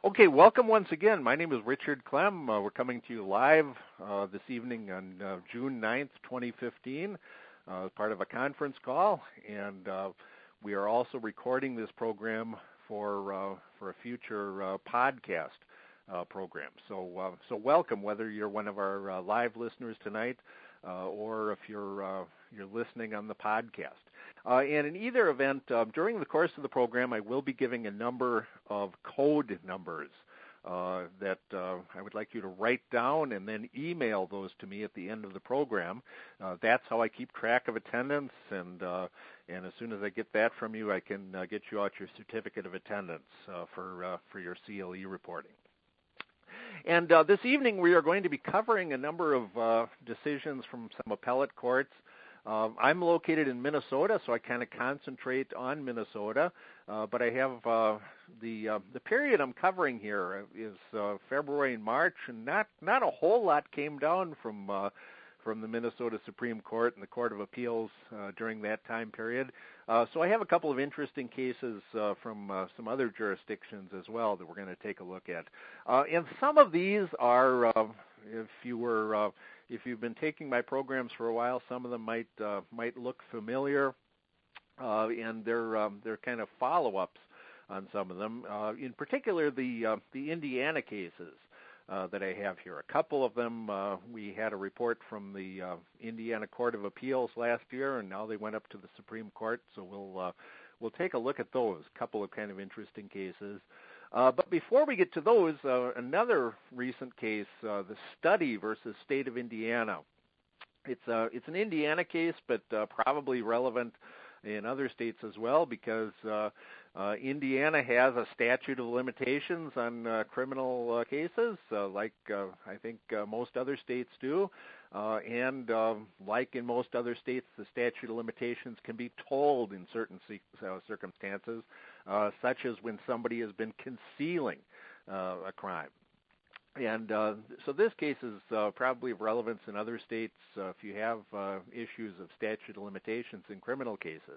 Okay, welcome once again. My name is Richard Clem. We're coming to you live this evening on June 9th, 2015, as part of a conference call, and we are also recording this program for a future podcast program. So welcome, whether you're one of our live listeners tonight or if you're listening on the podcast. And in either event, during the course of the program, I will be giving a number of code numbers that I would like you to write down and then email those to me at the end of the program. That's how I keep track of attendance, and as soon as I get that from you, I can get you out your certificate of attendance for your CLE reporting. And this evening, we are going to be covering a number of decisions from some appellate courts. I'm located in Minnesota, so I kind of concentrate on Minnesota, but I have the period I'm covering here is February and March, and not a whole lot came down from the Minnesota Supreme Court and the Court of Appeals during that time period. So I have a couple of interesting cases from some other jurisdictions as well that we're going to take a look at. And some of these are, if you've been taking my programs for a while, some of them might look familiar, and they're kind of follow-ups on some of them. In particular, the Indiana cases that I have here. A couple of them, we had a report from the Indiana Court of Appeals last year, and now they went up to the Supreme Court. So we'll take a look at those. A couple of kind of interesting cases. But before we get to those, another recent case, the Study versus State of Indiana. It's an Indiana case, but probably relevant in other states as well, because Indiana has a statute of limitations on criminal cases, like I think most other states do. And like in most other states, the statute of limitations can be tolled in certain circumstances, such as when somebody has been concealing a crime. And so this case is probably of relevance in other states if you have issues of statute of limitations in criminal cases.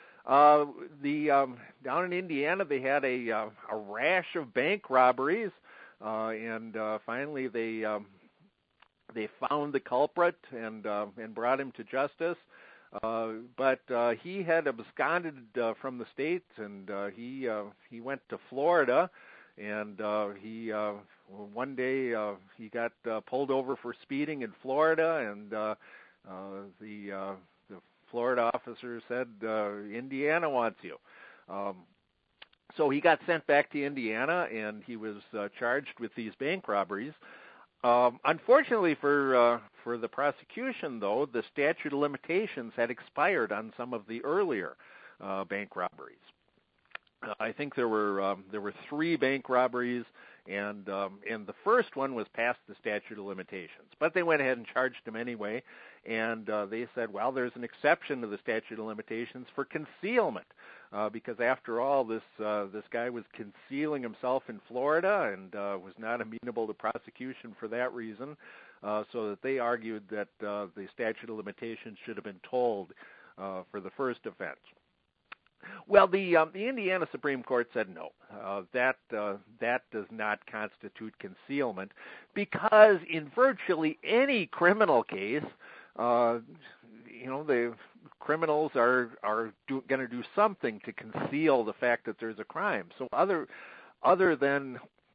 Down in Indiana, they had a rash of bank robberies, and finally they found the culprit and brought him to justice. But he had absconded from the state, and he went to Florida, and one day he got pulled over for speeding in Florida, and the Florida officer said, Indiana wants you. So he got sent back to Indiana, and he was charged with these bank robberies. Unfortunately for the prosecution, though, the statute of limitations had expired on some of the earlier bank robberies. I think there were 3 bank robberies, and the first one was past the statute of limitations. But they went ahead and charged him anyway, and they said, well, there's an exception to the statute of limitations for concealment, because after all, this guy was concealing himself in Florida and was not amenable to prosecution for that reason, so that they argued that the statute of limitations should have been tolled for the first offense. Well, the Indiana Supreme Court said no, that does not constitute concealment, because in virtually any criminal case, the criminals are going to do something to conceal the fact that there's a crime. So other than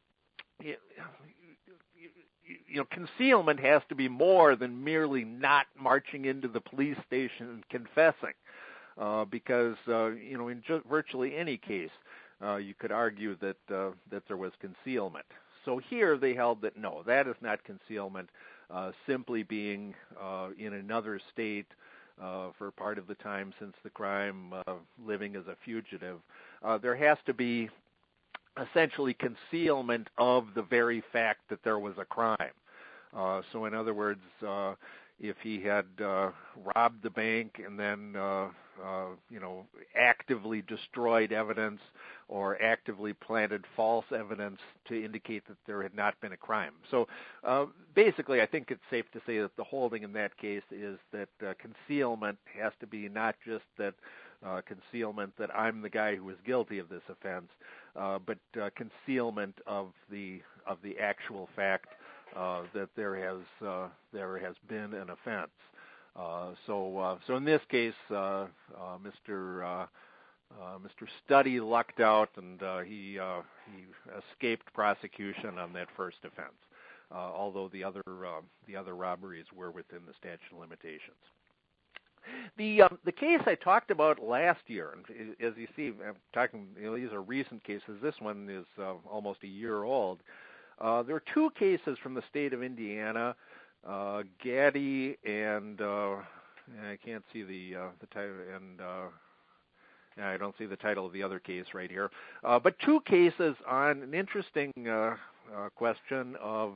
concealment has to be more than merely not marching into the police station and confessing. Because in virtually any case, you could argue that there was concealment. So here they held that no, that is not concealment. Simply being in another state for part of the time since the crime, living as a fugitive, there has to be essentially concealment of the very fact that there was a crime. So in other words, if he had robbed the bank and then actively destroyed evidence or actively planted false evidence to indicate that there had not been a crime. So basically, I think it's safe to say that the holding in that case is that concealment has to be not just that concealment that I'm the guy who was guilty of this offense, but concealment of the actual fact that there has been an offense. So in this case, Mr. Study lucked out, and he escaped prosecution on that first offense, although the other robberies were within the statute of limitations. The case I talked about last year, and as you see, I'm talking. These are recent cases. This one is almost a year old. There are two cases from the state of Indiana, Gaddy and I can't see the title, and I don't see the title of the other case right here. But two cases on an interesting question of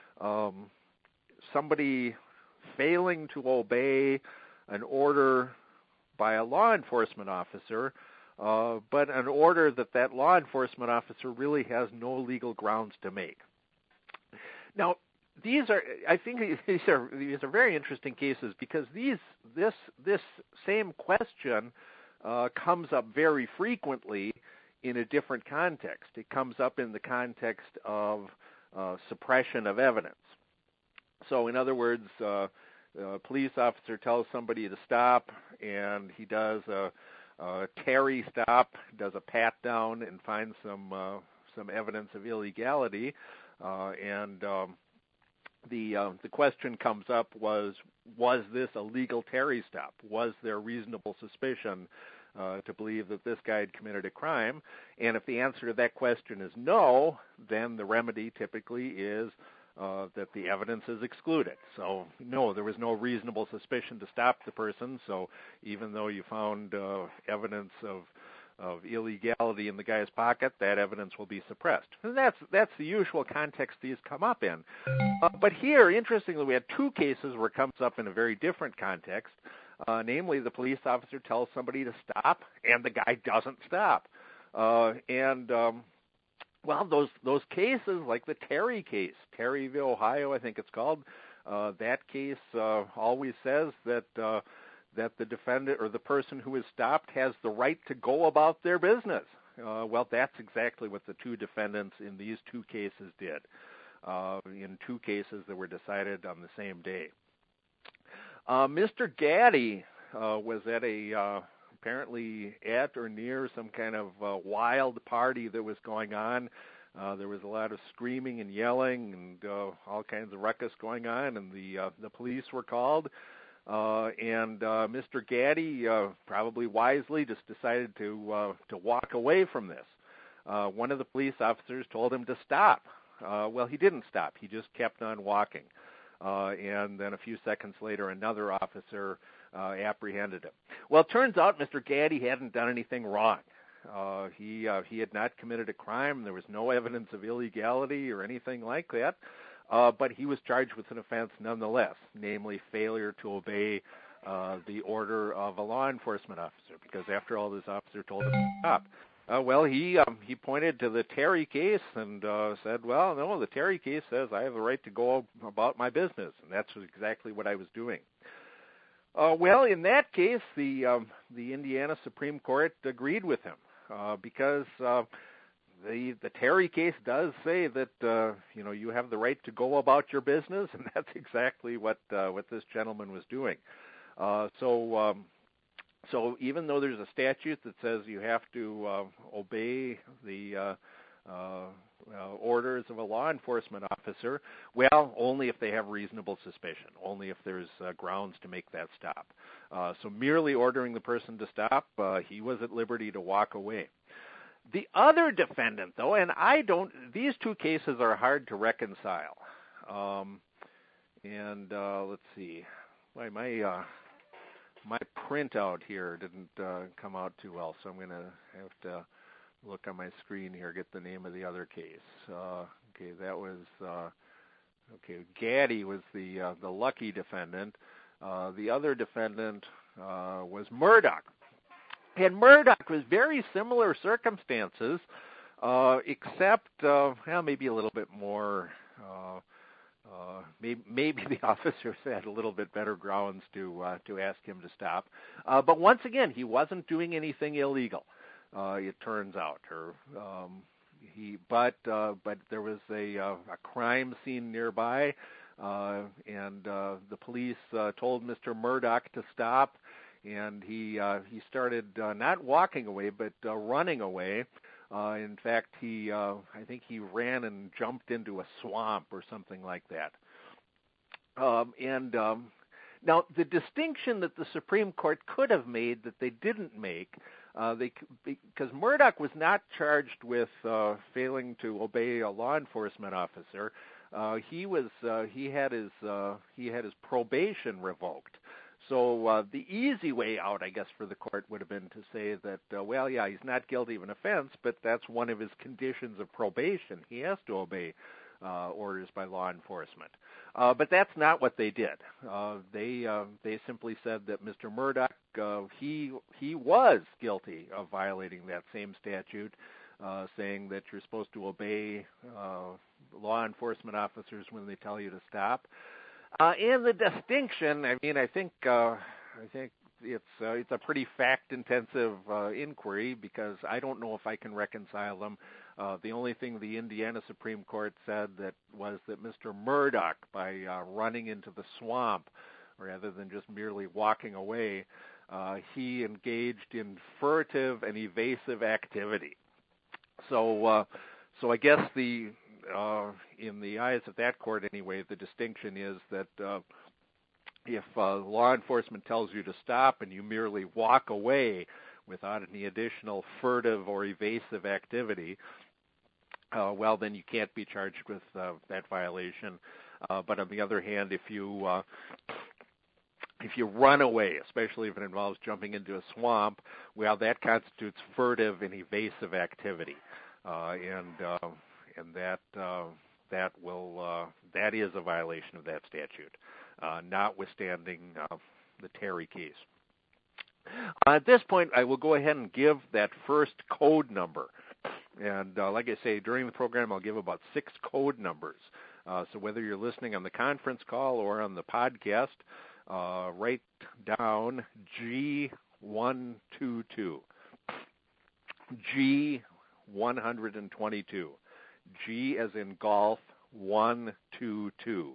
somebody failing to obey an order by a law enforcement officer, but an order that law enforcement officer really has no legal grounds to make. Now, I think these are very interesting cases because this same question comes up very frequently in a different context. It comes up in the context of suppression of evidence. So, in other words, a police officer tells somebody to stop, and he does a Terry stop, does a pat down, and finds some evidence of illegality, and the question comes up was this a legal Terry stop? Was there reasonable suspicion to believe that this guy had committed a crime? And if the answer to that question is no, then the remedy typically is that the evidence is excluded. So, no, there was no reasonable suspicion to stop the person, so even though you found evidence of illegality in the guy's pocket, that evidence will be suppressed. And that's the usual context these come up in. But here, interestingly, we had two cases where it comes up in a very different context. Namely, the police officer tells somebody to stop, and the guy doesn't stop. Well, those cases, like the Terry case, Terry v. Ohio, I think it's called, that case always says that the defendant or the person who is stopped has the right to go about their business. Well, that's exactly what the two defendants in these two cases did, in two cases that were decided on the same day. Mr. Gaddy was at apparently at or near some kind of wild party that was going on. There was a lot of screaming and yelling and all kinds of ruckus going on, and the police were called. And Mr. Gaddy, probably wisely, just decided to walk away from this. One of the police officers told him to stop. Well, he didn't stop. He just kept on walking. And then a few seconds later, another officer apprehended him. Well, it turns out Mr. Gaddy hadn't done anything wrong. He had not committed a crime. There was no evidence of illegality or anything like that. But he was charged with an offense nonetheless, namely failure to obey the order of a law enforcement officer, because after all, this officer told him to stop. Well, he pointed to the Terry case and said, well, no, the Terry case says I have the right to go about my business, and that's exactly what I was doing. Well, in that case, the Indiana Supreme Court agreed with him because the Terry case does say that you have the right to go about your business, and that's exactly what this gentleman was doing. So even though there's a statute that says you have to obey the orders of a law enforcement officer, well, only if they have reasonable suspicion, only if there's grounds to make that stop. So merely ordering the person to stop, he was at liberty to walk away. The other defendant, though, and these two cases are hard to reconcile. Let's see, my printout here didn't come out too well, so I'm going to have to look on my screen here, get the name of the other case. That was Gaddy was the lucky defendant. The other defendant was Murdoch. And Murdoch was very similar circumstances, except maybe a little bit more maybe the officers had a little bit better grounds to ask him to stop. But once again, he wasn't doing anything illegal. It turns out, but there was a crime scene nearby, and the police told Mr. Murdoch to stop, and he started not walking away but running away. In fact, I think he ran and jumped into a swamp or something like that. Now, the distinction that the Supreme Court could have made that they didn't make, because Murdoch was not charged with failing to obey a law enforcement officer. He had his probation revoked. So the easy way out, I guess, for the court would have been to say that, well, yeah, he's not guilty of an offense, but that's one of his conditions of probation. He has to obey orders by law enforcement. But that's not what they did. They simply said that Mr. Murdoch, he was guilty of violating that same statute, saying that you're supposed to obey law enforcement officers when they tell you to stop. And the distinction, I think it's a pretty fact-intensive inquiry, because I don't know if I can reconcile them. The only thing the Indiana Supreme Court said was that Mr. Murdoch, by running into the swamp, rather than just merely walking away, he engaged in furtive and evasive activity. So I guess in the eyes of that court anyway, the distinction is that if law enforcement tells you to stop and you merely walk away without any additional furtive or evasive activity, well, then you can't be charged with that violation. But on the other hand, if you run away, especially if it involves jumping into a swamp, well, that constitutes furtive and evasive activity, and that is a violation of that statute, notwithstanding the Terry case. At this point, I will go ahead and give that first code number. And like I say, during the program, I'll give about 6 code numbers. So whether you're listening on the conference call or on the podcast, write down G122, G122, G as in golf, 122.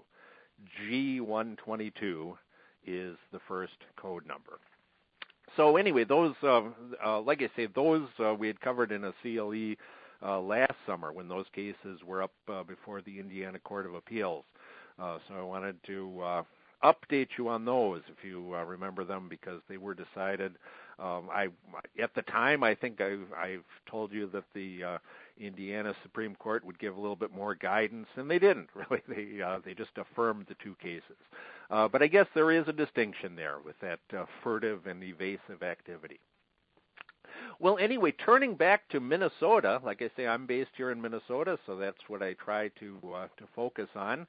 G122 is the first code number. So anyway, those, like I say, those we had covered in a CLE last summer when those cases were up before the Indiana Court of Appeals. So I wanted to update you on those, if you remember them, because they were decided. At the time, I think I've told you that the Indiana Supreme Court would give a little bit more guidance, and they didn't really. They just affirmed the 2 cases. But I guess there is a distinction there with that furtive and evasive activity. Well, anyway, turning back to Minnesota, like I say, I'm based here in Minnesota, so that's what I try to focus on.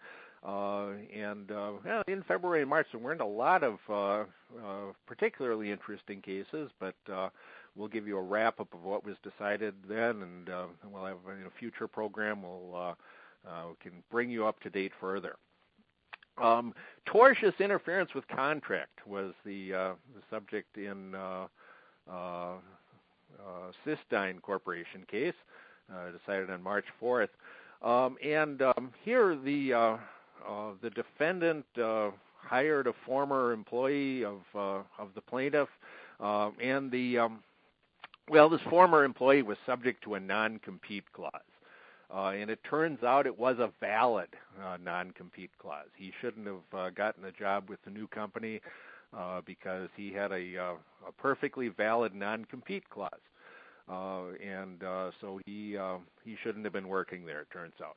In February and March, there weren't a lot of particularly interesting cases, but we'll give you a wrap-up of what was decided then, and we'll have in a future program we can bring you up to date further. Tortious interference with contract was the subject in Cystine Corporation case, decided on March 4th. Here the defendant hired a former employee of the plaintiff, and this former employee was subject to a non-compete clause. And it turns out it was a valid non-compete clause. He shouldn't have gotten a job with the new company because he had a perfectly valid non-compete clause. So he shouldn't have been working there, it turns out.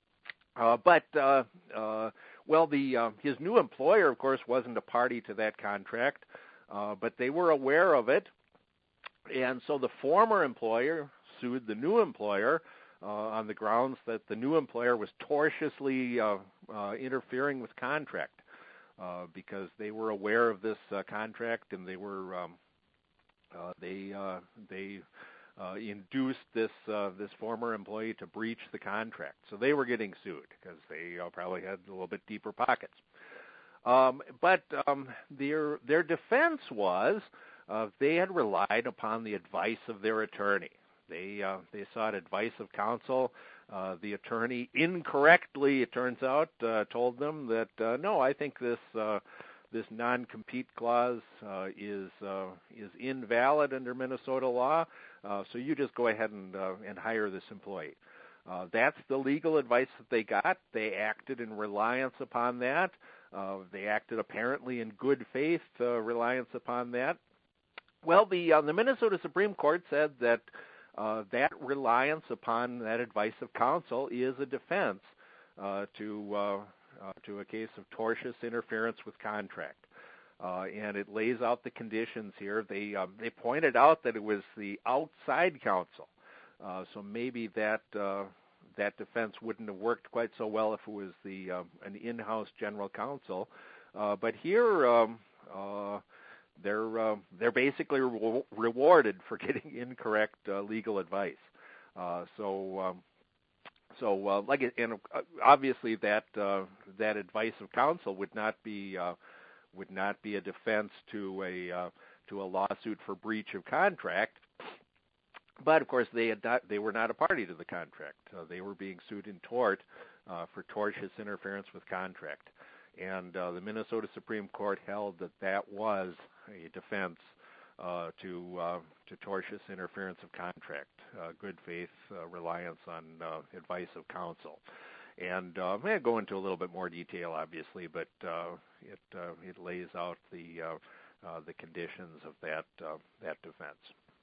His new employer, of course, wasn't a party to that contract, but they were aware of it. And so the former employer sued the new employer on the grounds that the new employer was tortiously interfering with contract because they were aware of this contract, and they were induced this former employee to breach the contract. So they were getting sued because they probably had a little bit deeper pockets. But their defense was they had relied upon the advice of their attorney. They sought advice of counsel. The attorney incorrectly, it turns out, told them that no, I think this non-compete clause is invalid under Minnesota law. So you just go ahead and hire this employee. That's the legal advice that they got. They acted in reliance upon that. They acted apparently in good faith, reliance upon that. Well, the Minnesota Supreme Court said that that reliance upon that advice of counsel is a defense to a case of tortious interference with contract. And it lays out the conditions here. They pointed out that it was the outside counsel, so maybe that defense wouldn't have worked quite so well if it was an in-house general counsel. But here they're basically rewarded for getting incorrect legal advice. Obviously that advice of counsel would not be a defense to a lawsuit for breach of contract. But of course they were not a party to the contract. They were being sued in tort for tortious interference with contract. And the Minnesota Supreme Court held that was a defense to tortious interference of contract, good faith reliance on advice of counsel. And I'm going to go into a little bit more detail, obviously, but it lays out the conditions of that defense.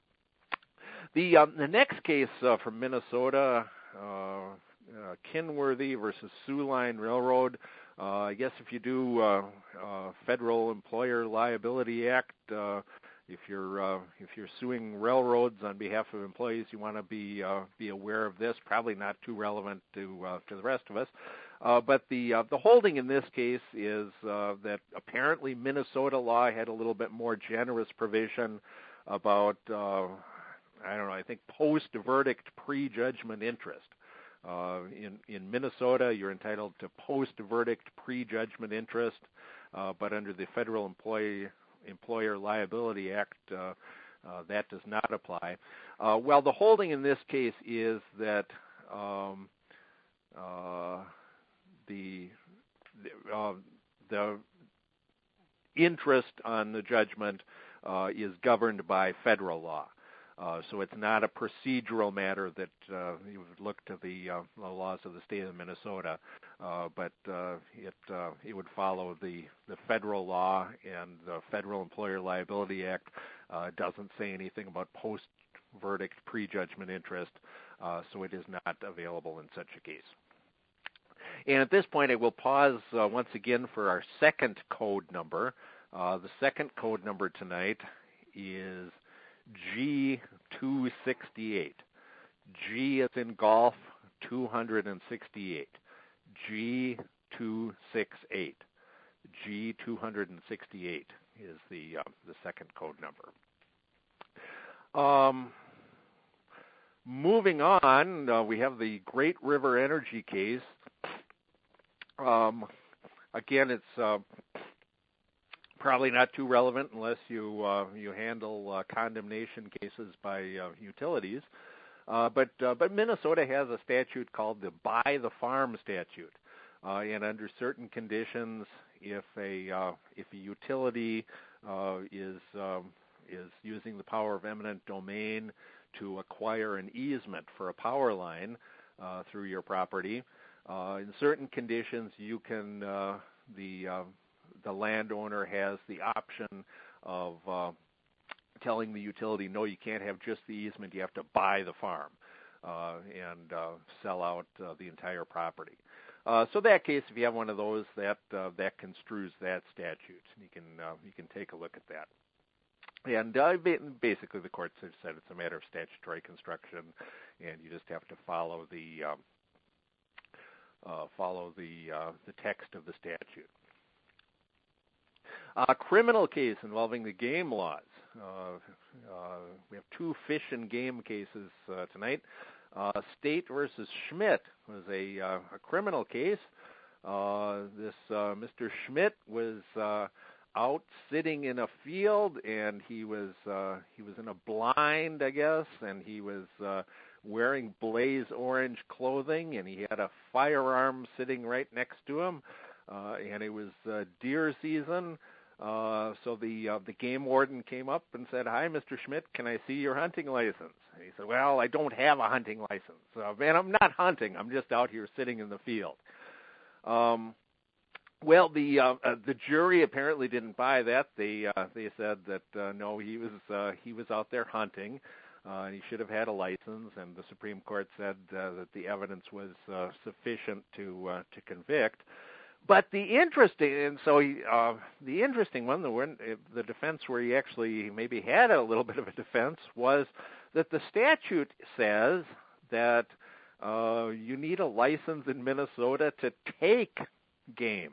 The next case from Minnesota, Kinworthy versus Sioux Line Railroad. I guess if you do Federal Employer Liability Act, if you're suing railroads on behalf of employees, you want to be aware of this. Probably not too relevant to the rest of us. But the holding in this case is that apparently Minnesota law had a little bit more generous provision about I think post-verdict prejudgment interest. In Minnesota, you're entitled to post-verdict prejudgment interest, but under the Federal Employer Liability Act, that does not apply. Well, the holding in this case is that the interest on the judgment is governed by federal law. So it's not a procedural matter that you would look to the laws of the state of Minnesota, but it would follow the federal law, and the Federal Employer Liability Act doesn't say anything about post-verdict prejudgment interest, so it is not available in such a case. And at this point, I will pause once again for our second code number. The second code number tonight is G268. G as in golf, 268. G268. G268 is the second code number. Moving on, we have the Great River Energy case. Again, it's probably not too relevant unless you handle condemnation cases by utilities. But Minnesota has a statute called the Buy the Farm statute, and under certain conditions, if a utility is using the power of eminent domain to acquire an easement for a power line through your property, in certain conditions, you can the landowner has the option of telling the utility, no, you can't have just the easement, you have to buy the farm and sell out the entire property. So that case, if you have one of those, that construes that statute. You can take a look at that. And basically, the courts have said it's a matter of statutory construction, and you just have to follow the text of the statute. A criminal case involving the game laws. We have two fish and game cases tonight. State versus Schmidt was a criminal case. This Mr. Schmidt was out sitting in a field, and he was in a blind, I guess, and he was wearing blaze orange clothing, and he had a firearm sitting right next to him, and it was deer season. So the game warden came up and said, "Hi, Mr. Schmidt, can I see your hunting license?" And he said, "Well, I don't have a hunting license. Man, I'm not hunting. I'm just out here sitting in the field." Well, the jury apparently didn't buy that. They said that no, he was out there hunting, and he should have had a license. And the Supreme Court said that the evidence was sufficient to convict. But the interesting one, the defense where he actually maybe had a little bit of a defense, was that the statute says that you need a license in Minnesota to take game.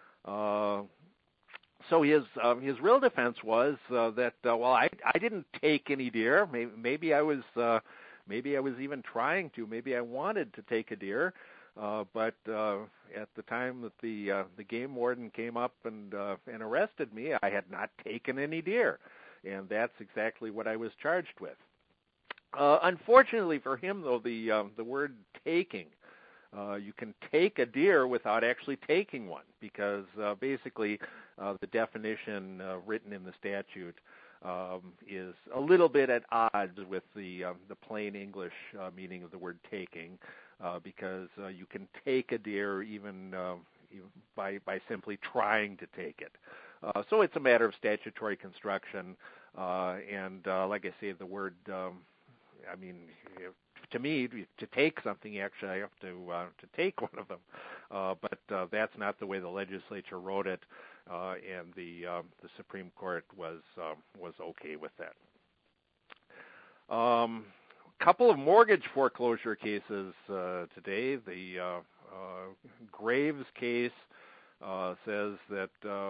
So his real defense was that well, I didn't take any deer. Maybe I was even trying to. Maybe I wanted to take a deer. But at the time that the game warden came up and arrested me, I had not taken any deer, and that's exactly what I was charged with. Unfortunately for him, though, the word "taking," you can take a deer without actually taking one, because basically the definition written in the statute is a little bit at odds with the plain English meaning of the word "taking." Because you can take a deer even by simply trying to take it. So it's a matter of statutory construction, and like I say, the word, to me, to take something, you actually have to take one of them. But that's not the way the legislature wrote it, and the Supreme Court was okay with that. Couple of mortgage foreclosure cases today. The Graves case says that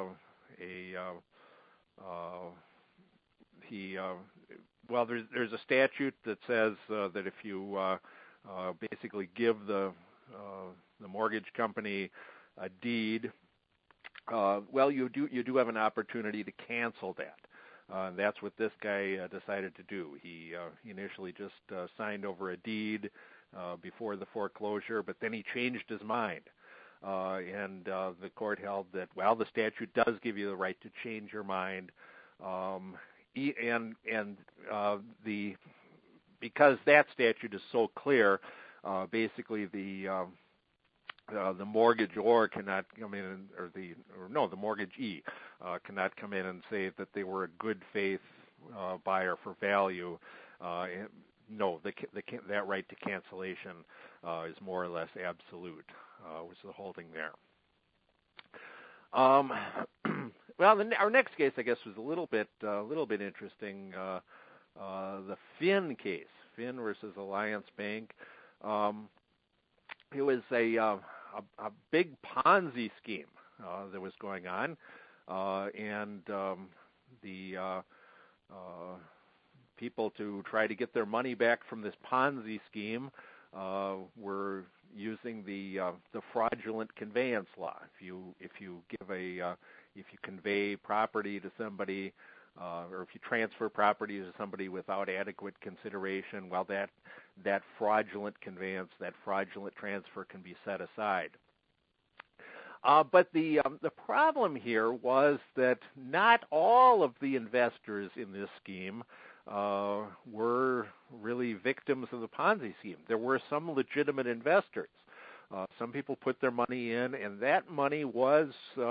there's a statute that says that if you basically give the mortgage company a deed, you do have an opportunity to cancel that. That's what this guy decided to do. He initially just signed over a deed before the foreclosure, but then he changed his mind. And the court held that, well, the statute does give you the right to change your mind. Because that statute is so clear, basically the mortgagor cannot come in, the mortgagee cannot come in and say that they were a good faith buyer for value. That right to cancellation is more or less absolute, was the holding there. Our next case, I guess, was a little bit interesting. The Finn case, Finn versus Alliance Bank. It was a big Ponzi scheme that was going on, and the people, to try to get their money back from this Ponzi scheme, were using the fraudulent conveyance law. If you convey property to somebody, or if you transfer property to somebody without adequate consideration, well, that fraudulent conveyance, that fraudulent transfer can be set aside. But the problem here was that not all of the investors in this scheme were really victims of the Ponzi scheme. There were some legitimate investors. Some people put their money in, and that money was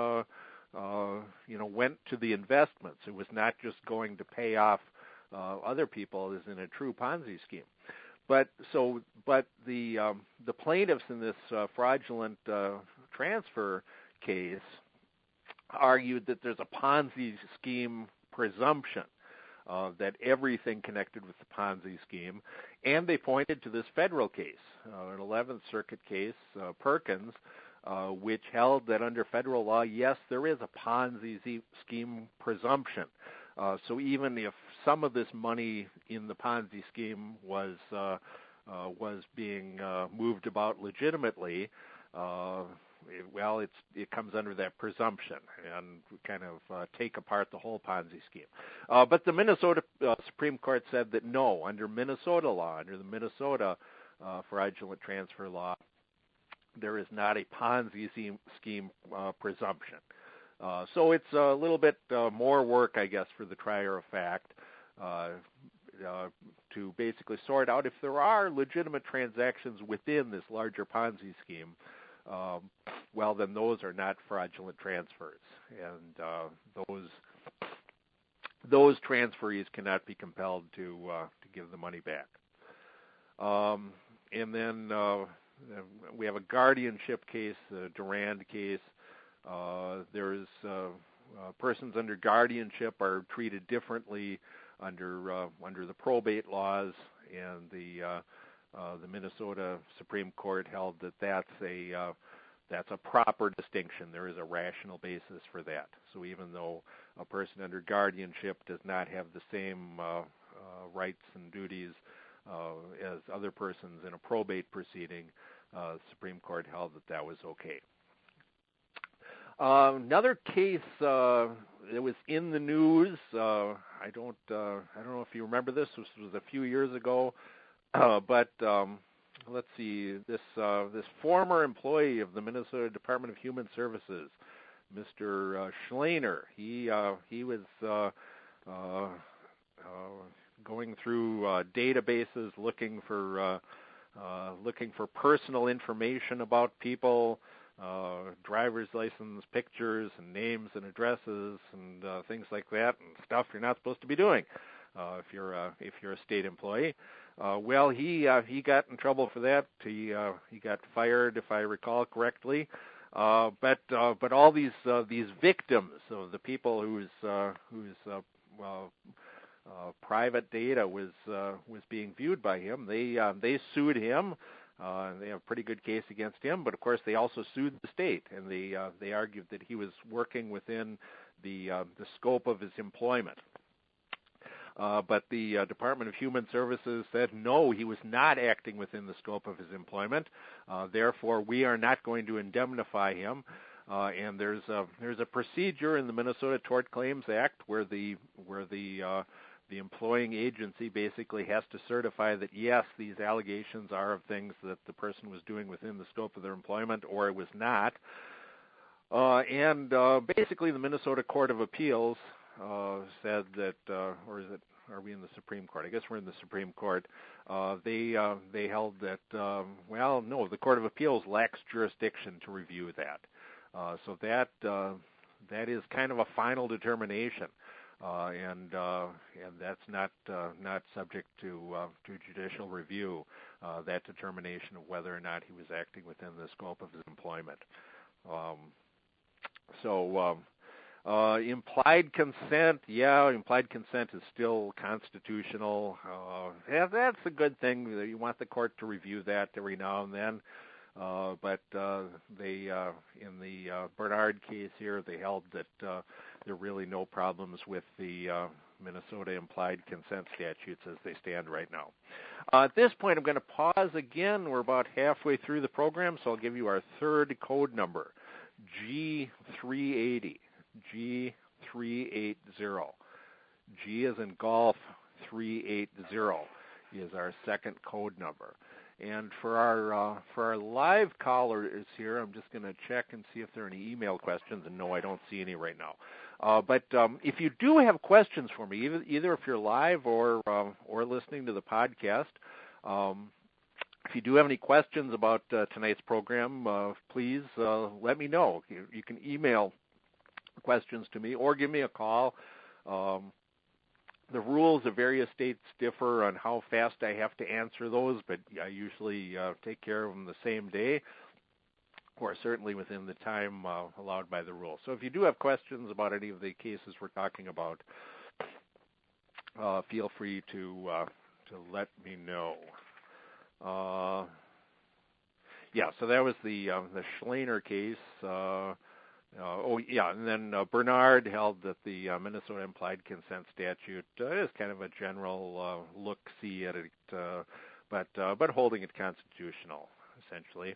went to the investments. It was not just going to pay off other people as in a true Ponzi scheme. But the plaintiffs in this fraudulent transfer case argued that there's a Ponzi scheme presumption, that everything connected with the Ponzi scheme, and they pointed to this federal case, an 11th Circuit case, Perkins, which held that under federal law, yes, there is a Ponzi scheme presumption, So even if some of this money in the Ponzi scheme was being moved about legitimately, it comes under that presumption, and we kind of take apart the whole Ponzi scheme. But the Minnesota Supreme Court said that no, under Minnesota law, under the Minnesota fraudulent transfer law, there is not a Ponzi scheme presumption. So it's a little bit more work, I guess, for the trier of fact to basically sort out if there are legitimate transactions within this larger Ponzi scheme. Well, then those are not fraudulent transfers, and those transferees cannot be compelled to give the money back. And then we have a guardianship case, the Durand case. There's persons under guardianship are treated differently under the probate laws, and the Minnesota Supreme Court held that that's a proper distinction. There is a rational basis for that. So even though a person under guardianship does not have the same rights and duties as other persons in a probate proceeding, the Supreme Court held that was okay. Another case that was in the news. I don't know if you remember this. This was a few years ago, but let's see. This former employee of the Minnesota Department of Human Services, Mr. Schlainer, he was going through databases looking for personal information about people. Driver's license pictures and names and addresses and things like that, and stuff you're not supposed to be doing if you're a state employee. Well, he got in trouble for that. He got fired, if I recall correctly. But all these victims, so the people whose private data was being viewed by him, they sued him. They have a pretty good case against him, but of course they also sued the state, and they argued that he was working within the scope of his employment. But the Department of Human Services said no, he was not acting within the scope of his employment. Therefore, we are not going to indemnify him. And there's a procedure in the Minnesota Tort Claims Act where the employing agency basically has to certify that, yes, these allegations are of things that the person was doing within the scope of their employment, or it was not. And basically the Minnesota Court of Appeals said that, or are we in the Supreme Court? I guess we're in the Supreme Court. They held that, no, the Court of Appeals lacks jurisdiction to review that. So that is kind of a final determination. And that's not subject to judicial review, that determination of whether or not he was acting within the scope of his employment. Implied consent, implied consent is still constitutional. That's a good thing. You want the court to review that every now and then. But they, in the Bernard case here, they held that there are really no problems with the Minnesota implied consent statutes as they stand right now. At this point, I'm going to pause again. We're about halfway through the program, so I'll give you our third code number, G380. G380. G as in golf, 380 is our second code number. And for our live callers here, I'm just going to check and see if there are any email questions. And no, I don't see any right now. But if you do have questions for me, either if you're live or listening to the podcast, if you do have any questions about tonight's program, please let me know. You can email questions to me or give me a call. The rules of various states differ on how fast I have to answer those, but I usually take care of them the same day, or certainly within the time allowed by the rules. So if you do have questions about any of the cases we're talking about, feel free to let me know. So that was the Schlainer case. And then Bernard held that the Minnesota implied consent statute is kind of a general look-see at it, but holding it constitutional, essentially.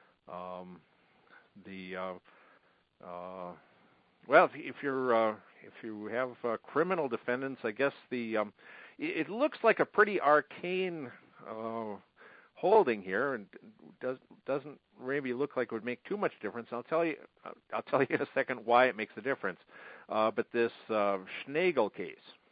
If you have criminal defendants, I guess it looks like a pretty arcane holding here, and doesn't maybe look like it would make too much difference. I'll tell you in a second why it makes a difference. But this Schnagle case,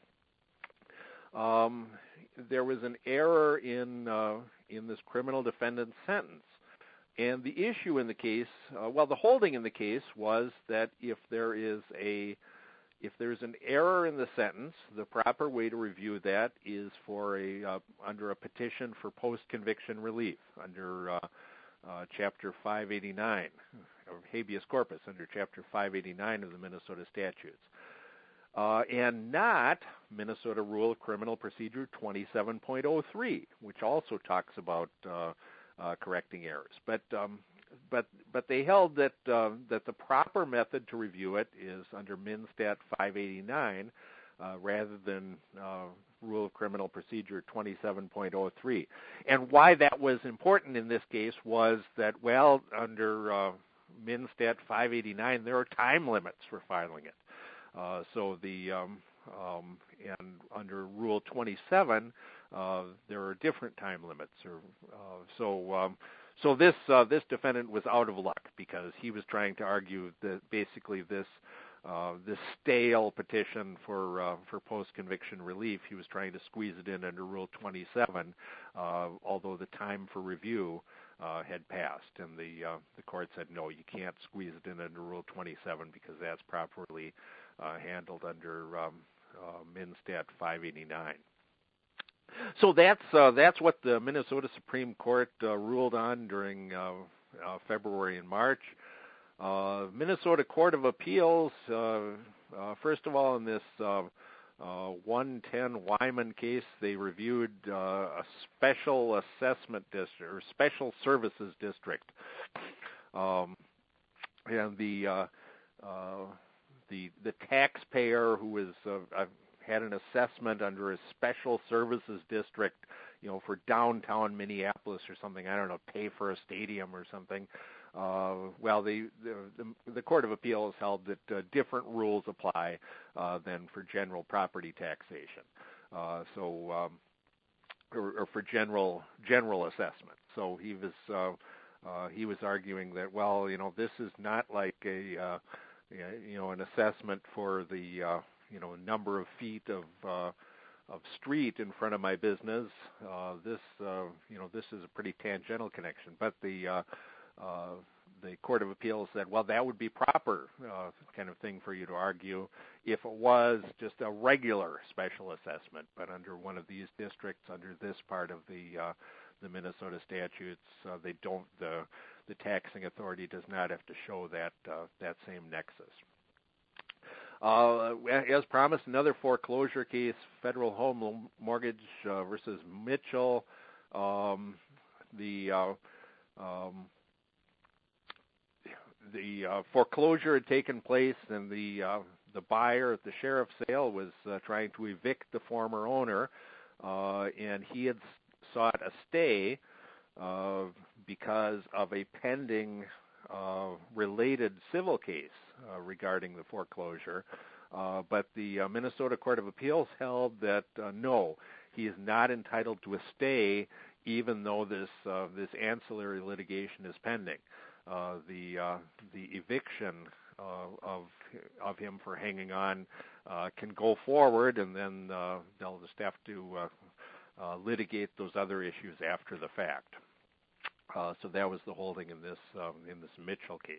there was an error in this criminal defendant's sentence, and the issue in the case, the holding in the case was that if there's an error in the sentence, the proper way to review that is for under a petition for post-conviction relief under Chapter 589, or habeas corpus under Chapter 589 of the Minnesota statutes, and not Minnesota Rule of Criminal Procedure 27.03, which also talks about correcting errors. But they held that the proper method to review it is under MnStat 589 rather than Rule of Criminal Procedure 27.03. And why that was important in this case was that, under MnStat 589, there are time limits for filing it. And under Rule 27, there are different time limits. So this defendant was out of luck because he was trying to argue that basically this stale petition for post-conviction relief, he was trying to squeeze it in under Rule 27, although the time for review had passed, and the court said no, you can't squeeze it in under Rule 27 because that's properly handled under MnStat 589. So that's what the Minnesota Supreme Court ruled on during February and March. Minnesota Court of Appeals, first of all, in this 110 Wyman case, they reviewed a special assessment district or special services district, and the taxpayer who had an assessment under a special services district, for downtown Minneapolis or something. I don't know, pay for a stadium or something. The Court of Appeals held that different rules apply than for general property taxation, or for general assessment. So he was arguing that this is not like an assessment for the number of feet of street in front of my business. This is a pretty tangential connection. But the Court of Appeals said, that would be proper kind of thing for you to argue if it was just a regular special assessment. But under one of these districts, under this part of the Minnesota statutes, the taxing authority does not have to show that same nexus. As promised, another foreclosure case, Federal Home Mortgage versus Mitchell. The foreclosure had taken place, and the buyer at the sheriff's sale was trying to evict the former owner, and he had sought a stay because of a pending related civil case regarding the foreclosure. But the Minnesota Court of Appeals held that no, he is not entitled to a stay even though this ancillary litigation is pending. The eviction of him for hanging on can go forward, and then they'll just have to litigate those other issues after the fact. So that was the holding in this Mitchell case.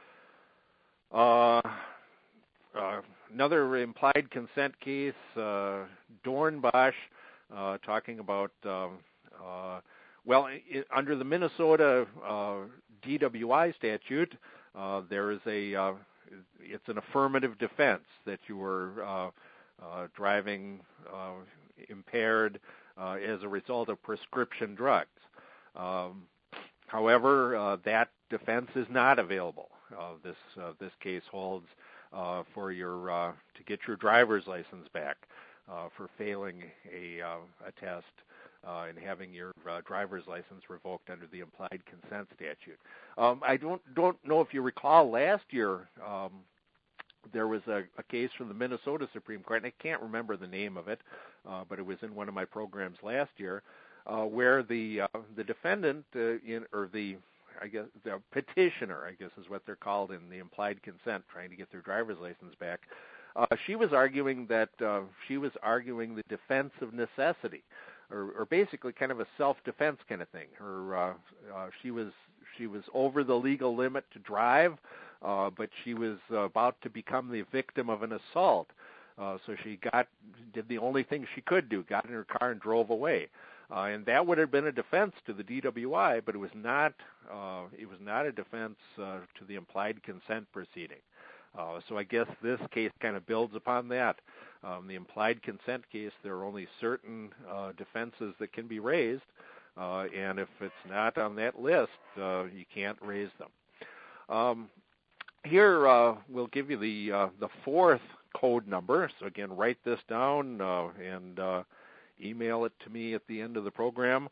Another implied consent case, Dornbosch, talking about under the Minnesota DWI statute, there is it's an affirmative defense that you were driving impaired as a result of prescription drugs. However, that defense is not available this case holds for your to get your driver's license back for failing a test and having your driver's license revoked under the implied consent statute. I don't know if you recall last year. There was a case from the Minnesota Supreme Court, and I can't remember the name of it, but it was in one of my programs last year, where the defendant the petitioner, I guess is what they're called in the implied consent, trying to get their driver's license back. She was arguing the defense of necessity, or basically kind of a self-defense kind of thing. She was over the legal limit to drive, but she was about to become the victim of an assault. So she did the only thing she could do, got in her car and drove away. And that would have been a defense to the DWI, but it was not a defense to the implied consent proceeding. So I guess this case kind of builds upon that. The implied consent case, there are only certain defenses that can be raised, and if it's not on that list, you can't raise them. Here, we'll give you the fourth code number. So again, write this down and email it to me at the end of the program.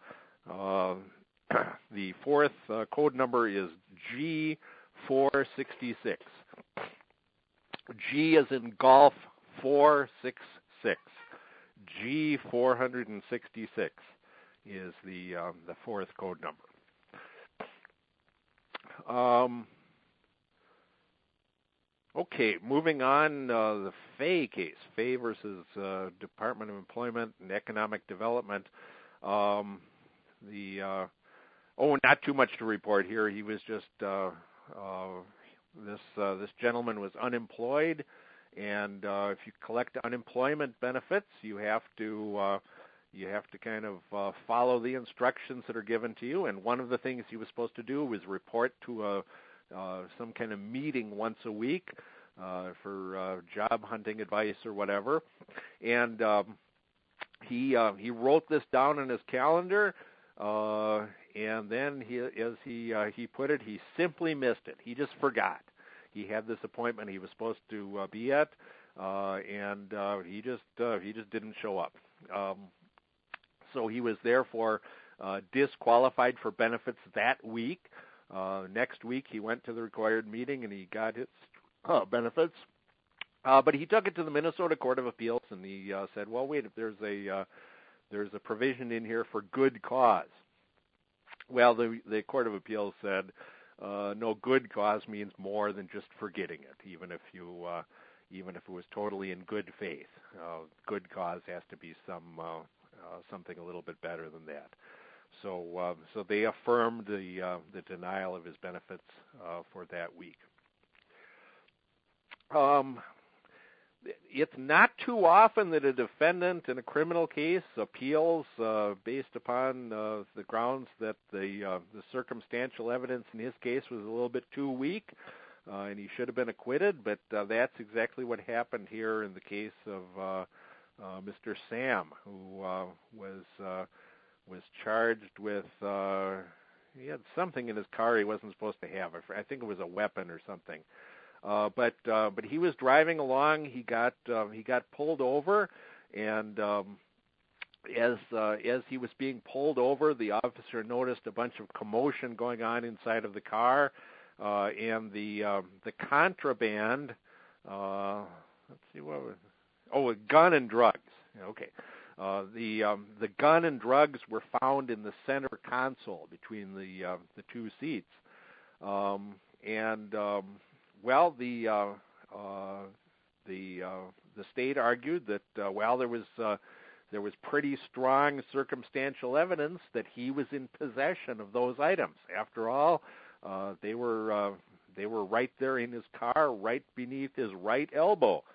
The fourth code number is G466. G as in golf 466. G466 is the fourth code number. Okay, moving on, the Fay case, Fay versus Department of Employment and Economic Development. Not too much to report here. He was just this gentleman was unemployed, and if you collect unemployment benefits, you have to kind of follow the instructions that are given to you. And one of the things he was supposed to do was report to some kind of meeting once a week for job hunting advice or whatever. And he wrote this down in his calendar, and then he put it, he simply missed it. He just forgot. He had this appointment he was supposed to be at, and he just didn't show up. So he was therefore disqualified for benefits that week. Next week he went to the required meeting and he got his benefits. But he took it to the Minnesota Court of Appeals and he said, well, wait, if there's a provision in here for good cause. Well, the Court of Appeals said, no, good cause means more than just forgetting it, even if it was totally in good faith. Good cause has to be something a little bit better than that. So they affirmed the denial of his benefits for that week. It's not too often that a defendant in a criminal case appeals based upon the grounds that the circumstantial evidence in his case was a little bit too weak, and he should have been acquitted. But that's exactly what happened here in the case of Mr. Sam, who was charged with he had something in his car he wasn't supposed to have. I think it was a weapon or something. But he was driving along. He got pulled over, and as he was being pulled over, the officer noticed a bunch of commotion going on inside of the car, and the contraband. Let's see what was. Oh, a gun and drugs. Okay. The gun and drugs were found in the center console between the two seats, well, the state argued that there was pretty strong circumstantial evidence that he was in possession of those items. After all, they were right there in his car, right beneath his right elbow.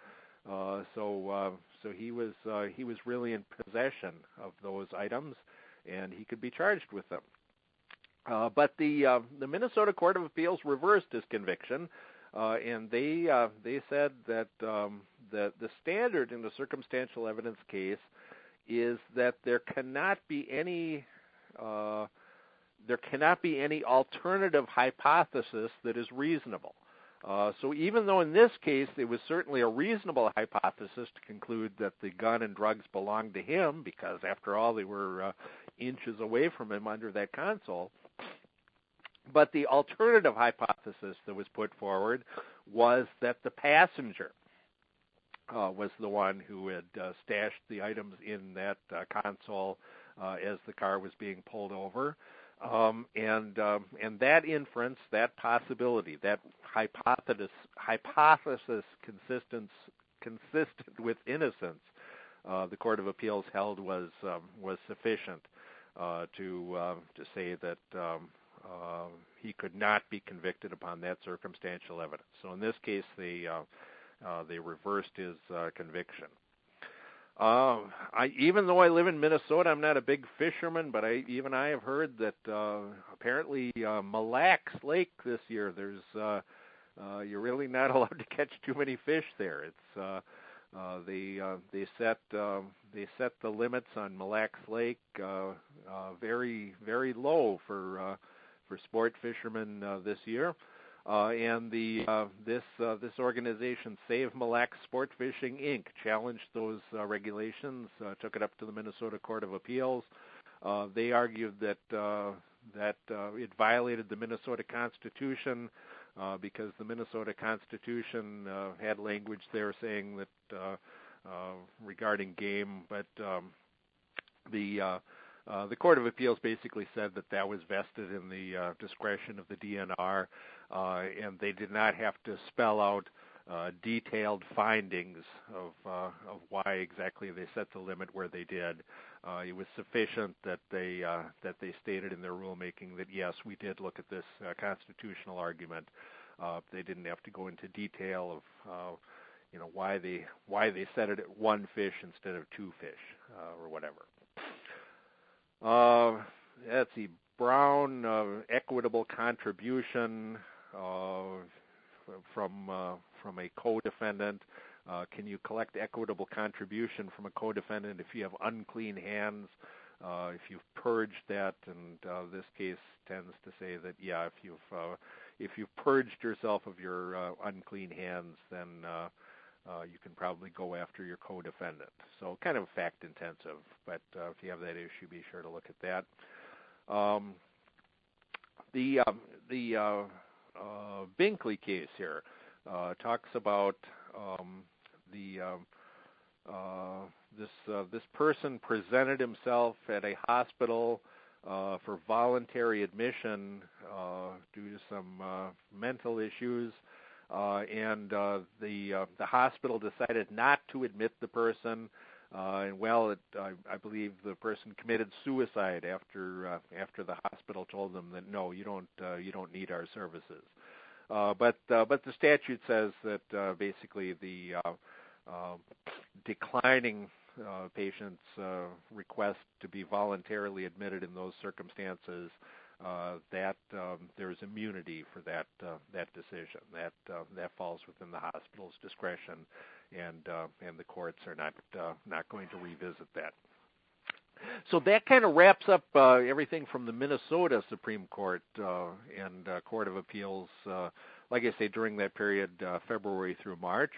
So he was really in possession of those items, and he could be charged with them. But the Minnesota Court of Appeals reversed his conviction, and they said that the standard in the circumstantial evidence case is that there cannot be any alternative hypothesis that is reasonable. So even though in this case it was certainly a reasonable hypothesis to conclude that the gun and drugs belonged to him, because after all they were inches away from him under that console, but the alternative hypothesis that was put forward was that the passenger was the one who had stashed the items in that console as the car was being pulled over. And that inference, that possibility, that hypothesis consistent with innocence, the Court of Appeals held was sufficient to say that he could not be convicted upon that circumstantial evidence. So in this case, they reversed his conviction. Even though I live in Minnesota, I'm not a big fisherman, but I have heard that apparently Mille Lacs Lake this year, there's you're really not allowed to catch too many fish there. It's they set the limits on Mille Lacs Lake very, very low for sport fishermen this year. And this organization, Save Mille Lacs Sport Fishing Inc., challenged those regulations, took it up to the Minnesota Court of Appeals. They argued that it violated the Minnesota Constitution because the Minnesota Constitution had language there saying that regarding game, but the Court of Appeals basically said that was vested in the discretion of the DNR, and they did not have to spell out detailed findings of why exactly they set the limit where they did. It was sufficient that they stated in their rulemaking that yes, we did look at this constitutional argument. They didn't have to go into detail of why they set it at one fish instead of two fish or whatever. Let's see, Brown, equitable contribution from a co-defendant. Can you collect equitable contribution from a co-defendant if you have unclean hands? If you've purged that, and this case tends to say that if you've purged yourself of your unclean hands, then you can probably go after your co-defendant. So kind of fact intensive, but if you have that issue, be sure to look at that. The Binkley case here talks about this person presented himself at a hospital for voluntary admission due to some mental issues. And the hospital decided not to admit the person, I believe the person committed suicide after the hospital told them that no, you don't need our services. But the statute says that basically the declining patients' request to be voluntarily admitted in those circumstances, that there is immunity for that decision. That falls within the hospital's discretion, and the courts are not going to revisit that. So that kind of wraps up everything from the Minnesota Supreme Court and Court of Appeals, like I say, during that period, February through March.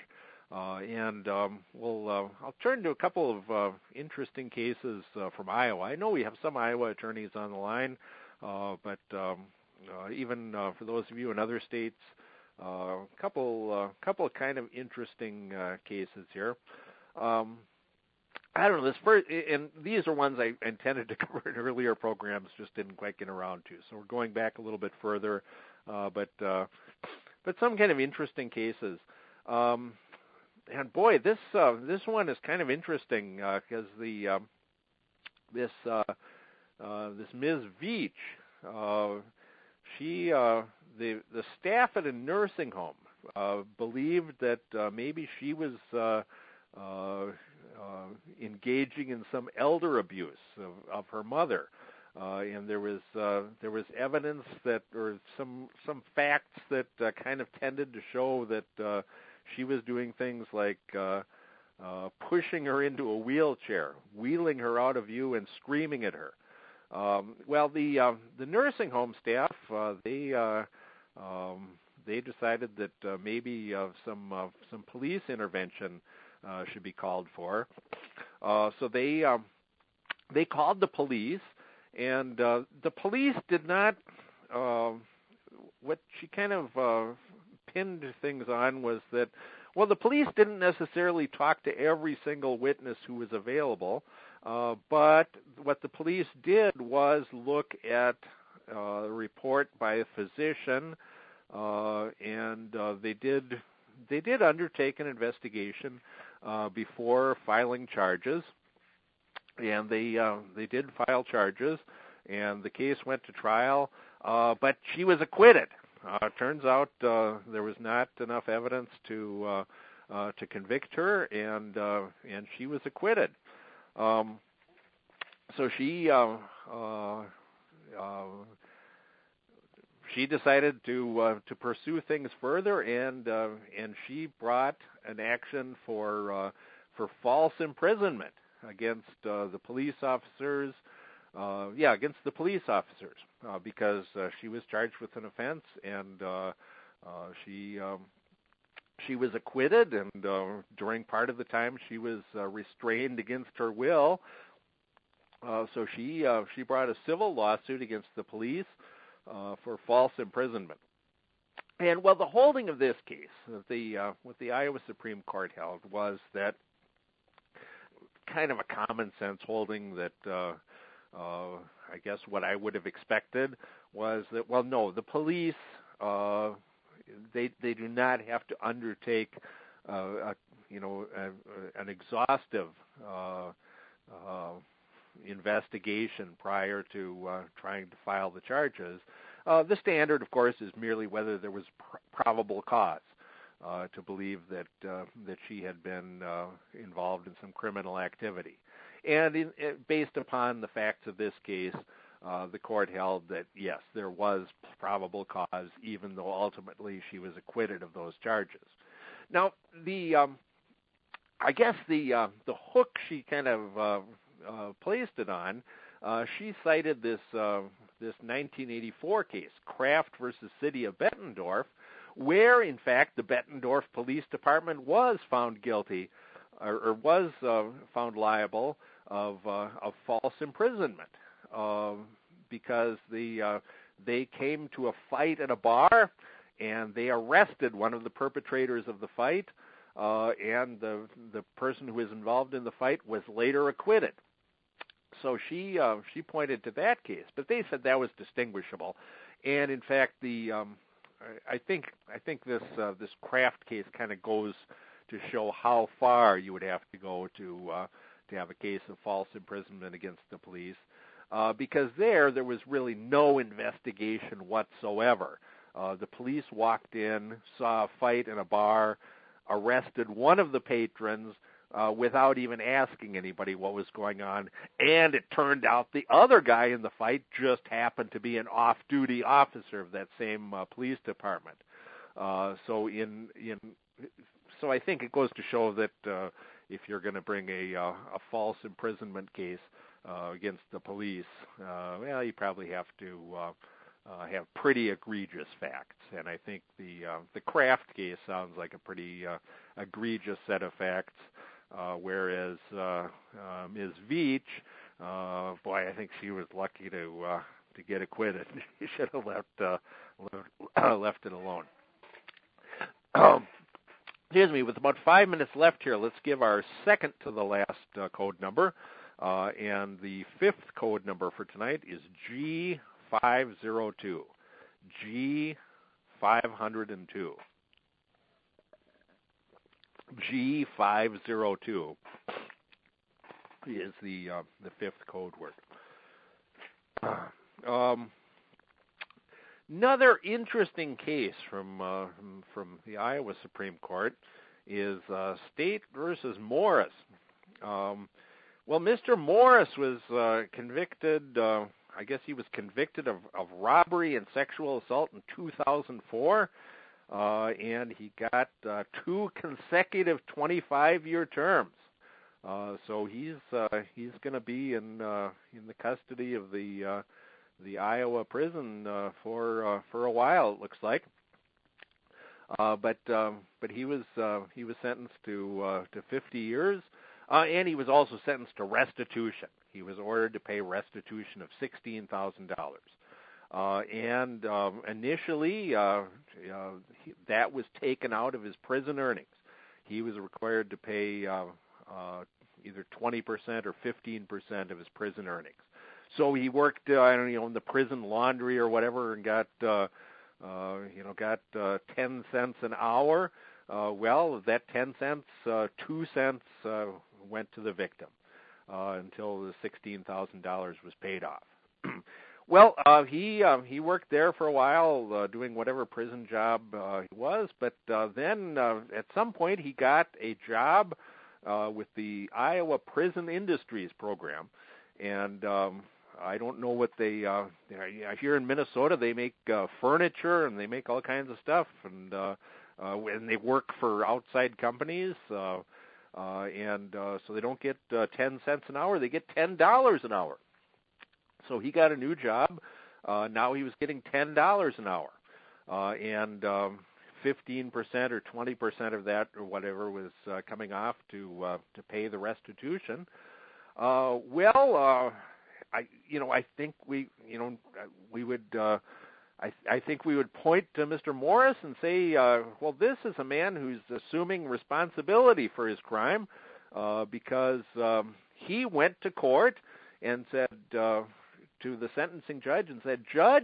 I'll turn to a couple of interesting cases from Iowa. I know we have some Iowa attorneys on the line, but even for those of you in other states, a couple of kind of interesting cases here. I don't know, this first, and these are ones I intended to cover in earlier programs, just didn't quite get around to. So we're going back a little bit further, but some kind of interesting cases. And boy, this one is kind of interesting because this Ms. Veach, the staff at a nursing home believed that maybe she was engaging in some elder abuse of her mother, and there was evidence that, or some facts that kind of tended to show that she was doing things like pushing her into a wheelchair, wheeling her out of view, and screaming at her. The nursing home staff, they decided that maybe some police intervention should be called for. So they called the police, and the police did not. What she kind of pinned things on was that, well, the police didn't necessarily talk to every single witness who was available, but what the police did was look at a report by a physician, and they did undertake an investigation before filing charges, and they did file charges, and the case went to trial, but she was acquitted. Turns out there was not enough evidence to convict her, and she was acquitted. So she decided to pursue things further, and she brought an action for false imprisonment against the police officers. Against the police officers, because she was charged with an offense, and she was acquitted, and during part of the time she was restrained against her will. So she brought a civil lawsuit against the police for false imprisonment. And well, the holding of this case, what the Iowa Supreme Court held, was that kind of a common sense holding that. I guess what I would have expected was that, well, no, the police, they do not have to undertake, an exhaustive investigation prior to trying to file the charges. The standard, of course, is merely whether there was probable cause to believe that she had been involved in some criminal activity. And based upon the facts of this case, the court held that, yes, there was probable cause, even though ultimately she was acquitted of those charges. Now, I guess the hook she kind of placed it on, she cited this 1984 case, Kraft versus City of Bettendorf, where, in fact, the Bettendorf Police Department was found guilty or was found liable of false imprisonment because they came to a fight at a bar, and they arrested one of the perpetrators of the fight, and the person who was involved in the fight was later acquitted. So she pointed to that case, but they said that was distinguishable, and in fact I think this Kraft case kind of goes to show how far you would have to go to have a case of false imprisonment against the police, because there was really no investigation whatsoever. The police walked in, saw a fight in a bar, arrested one of the patrons without even asking anybody what was going on, and it turned out the other guy in the fight just happened to be an off-duty officer of that same police department. So I think it goes to show that if you're going to bring a false imprisonment case against the police, you probably have to have pretty egregious facts. And I think the Kraft case sounds like a pretty egregious set of facts, whereas Ms. Veach, I think she was lucky to get acquitted. She should have left it alone. Excuse me, with about 5 minutes left here, let's give our second to the last code number. And the fifth code number for tonight is G502. G502. G502 is the fifth code word. Another interesting case from the Iowa Supreme Court is State versus Morris. Well, Mr. Morris was convicted. I guess he was convicted of robbery and sexual assault in 2004, and he got 2 consecutive 25-year terms. So he's going to be in the custody of the Iowa prison for a while, it looks like. But he was sentenced to 50 years, and he was also sentenced to restitution. He was ordered to pay restitution of $16,000. And initially, that was taken out of his prison earnings. He was required to pay either 20% or 15% of his prison earnings. So he worked, in the prison laundry or whatever, and got 10 cents an hour. Well, that 10 cents, 2 cents went to the victim until the $16,000 was paid off. Well, he worked there for a while, doing whatever prison job he was, but then at some point he got a job with the Iowa Prison Industries Program, and I don't know what they here in Minnesota they make furniture and they make all kinds of stuff, and they work for outside companies, and so they don't get 10 cents an hour, they get $10 an hour. So he got a new job. Now he was getting $10 an hour, and 15% or 20% of that or whatever was coming off to pay the restitution. I think we would point to Mr. Morris and say, well, this is a man who's assuming responsibility for his crime, because he went to court and said to the sentencing judge and said, "Judge,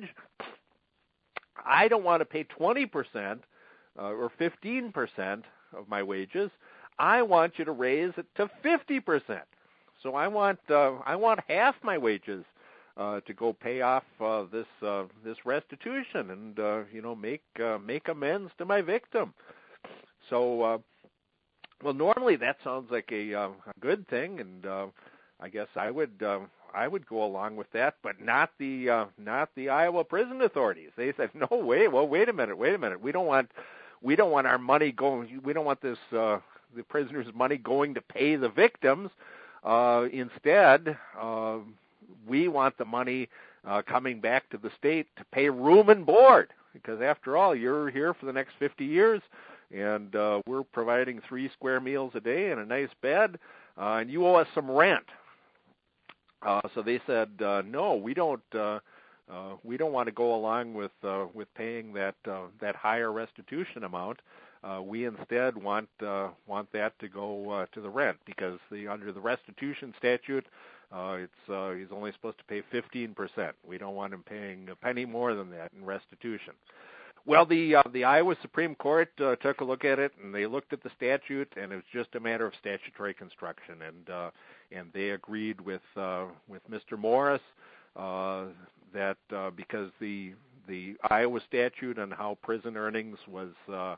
I don't want to pay 20% or 15% of my wages. I want you to raise it to 50%. So I want half my wages to go pay off this restitution and make amends to my victim." So well, normally that sounds like a good thing, and I guess I would go along with that, but not the Iowa prison authorities. They said, "No, wait a minute. We don't want our money going. We don't want this the prisoners' money going to pay the victims. Instead, we want the money coming back to the state to pay room and board, because after all, you're here for the next 50 years, and we're providing 3 square meals a day and a nice bed, and you owe us some rent." So they said, "No, we don't want to go along with paying that higher restitution amount. We instead want that to go to the rent, because under the restitution statute, he's only supposed to pay 15%. We don't want him paying a penny more than that in restitution." Well, the Iowa Supreme Court took a look at it, and they looked at the statute, and it was just a matter of statutory construction, and they agreed with Mr. Morris that because the Iowa statute on how prison earnings was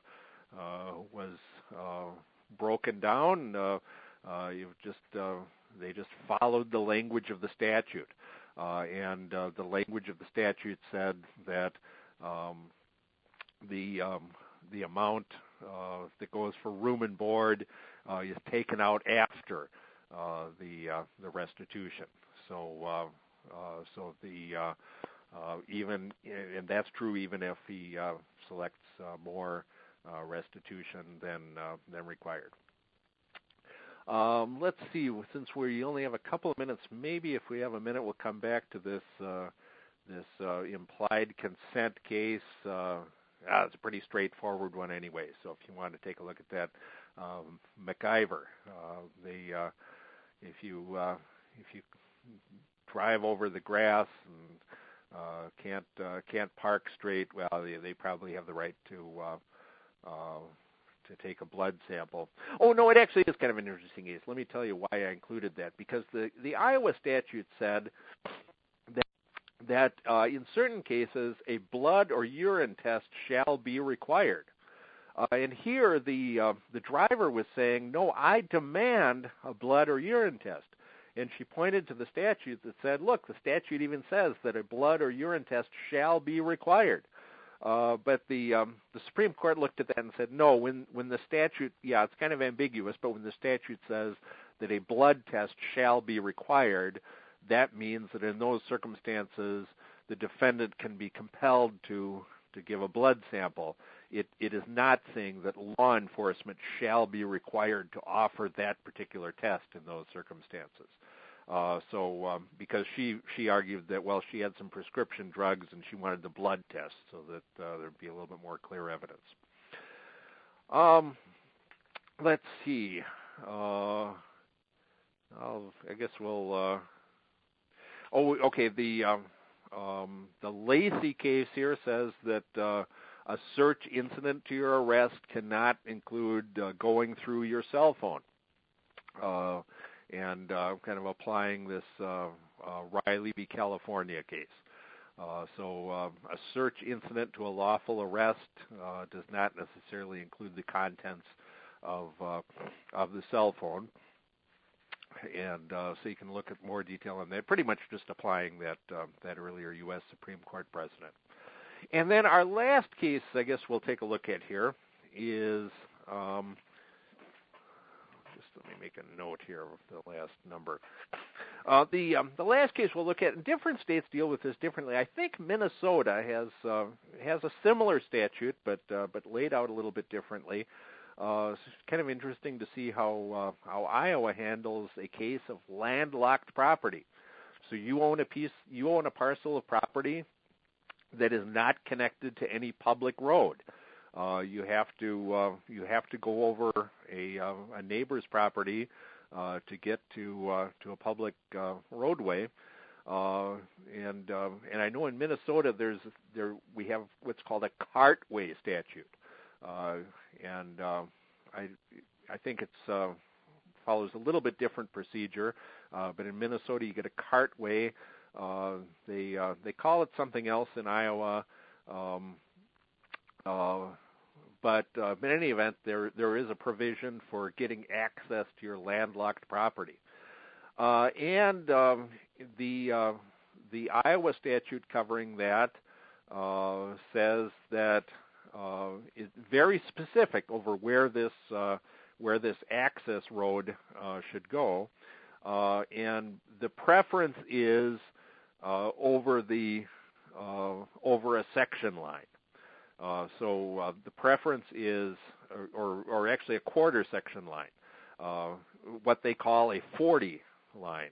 broken down, they just followed the language of the statute, and the language of the statute said that the amount that goes for room and board is taken out after the restitution. So even, and that's true even if he selects more restitution than required. Let's see. Since we only have a couple of minutes, maybe if we have a minute, we'll come back to this implied consent case. It's a pretty straightforward one anyway. So if you want to take a look at that, MacIver, if you drive over the grass and can't park straight, well, they probably have the right to take a blood sample. Oh no, it actually is kind of an interesting case. Let me tell you why I included that, because the Iowa statute said that in certain cases a blood or urine test shall be required. And here the driver was saying, "No, I demand a blood or urine test." And she pointed to the statute that said, "Look, the statute even says that a blood or urine test shall be required." But the Supreme Court looked at that and said, "No, when the statute, it's kind of ambiguous, but when the statute says that a blood test shall be required, that means that in those circumstances the defendant can be compelled to give a blood sample. It is not saying that law enforcement shall be required to offer that particular test in those circumstances. Because she argued that, well, she had some prescription drugs and she wanted the blood test so that there'd be a little bit more clear evidence. Let's see. I guess we'll. Okay. The Lacey case here says that a search incident to your arrest cannot include going through your cell phone. And kind of applying this Riley v. California case. So a search incident to a lawful arrest does not necessarily include the contents of the cell phone. And so you can look at more detail on that, pretty much just applying that earlier U.S. Supreme Court precedent. And then our last case, I guess we'll take a look at here, is... let me make a note here of the last number. The last case we'll look at, different states deal with this differently. I think Minnesota has a similar statute, but laid out a little bit differently. It's kind of interesting to see how Iowa handles a case of landlocked property. So you own a parcel of property that is not connected to any public road. You have to go over a neighbor's property to get to a public roadway, and I know in Minnesota we have what's called a cartway statute, and I think it's follows a little bit different procedure, but in Minnesota you get a cartway. They call it something else in Iowa. But in any event, there is a provision for getting access to your landlocked property, and the Iowa statute covering that says that is very specific over where this access road should go, and the preference is over a section line. So the preference is, or actually a quarter section line, what they call a 40 line.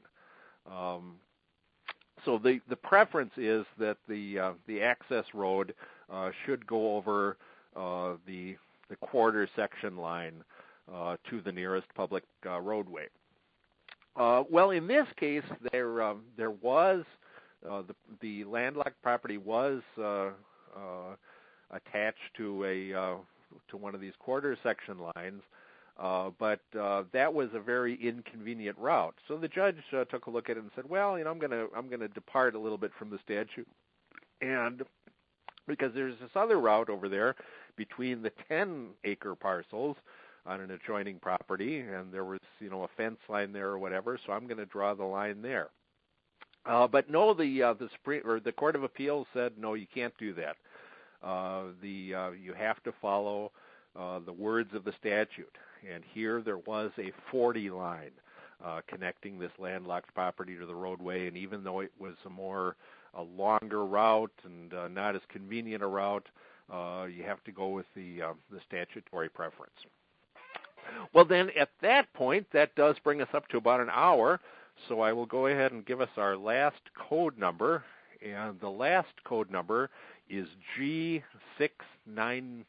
So the preference is that the access road should go over the quarter section line to the nearest public roadway. Well, in this case, there was the landlocked property was attached to one of these quarter section lines, but that was a very inconvenient route. So the judge took a look at it and said, well, I'm going to depart a little bit from the statute, and because there's this other route over there between the 10-acre parcels on an adjoining property, and there was a fence line there or whatever, so I'm going to draw the line there. But no, the Court of Appeals said no, you can't do that. You have to follow the words of the statute, and here there was a 40 line connecting this landlocked property to the roadway, and even though it was a longer route and not as convenient a route, you have to go with the statutory preference. Well, then at that point, that does bring us up to about an hour, so I will go ahead and give us our last code number, and the last code number is G699.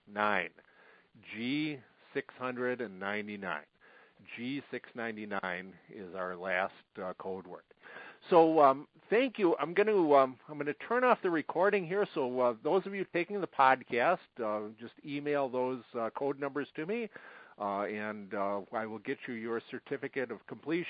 G699. G699 is our last code word. So thank you. I'm going to turn off the recording here. So those of you taking the podcast, just email those code numbers to me, and I will get you your certificate of completion.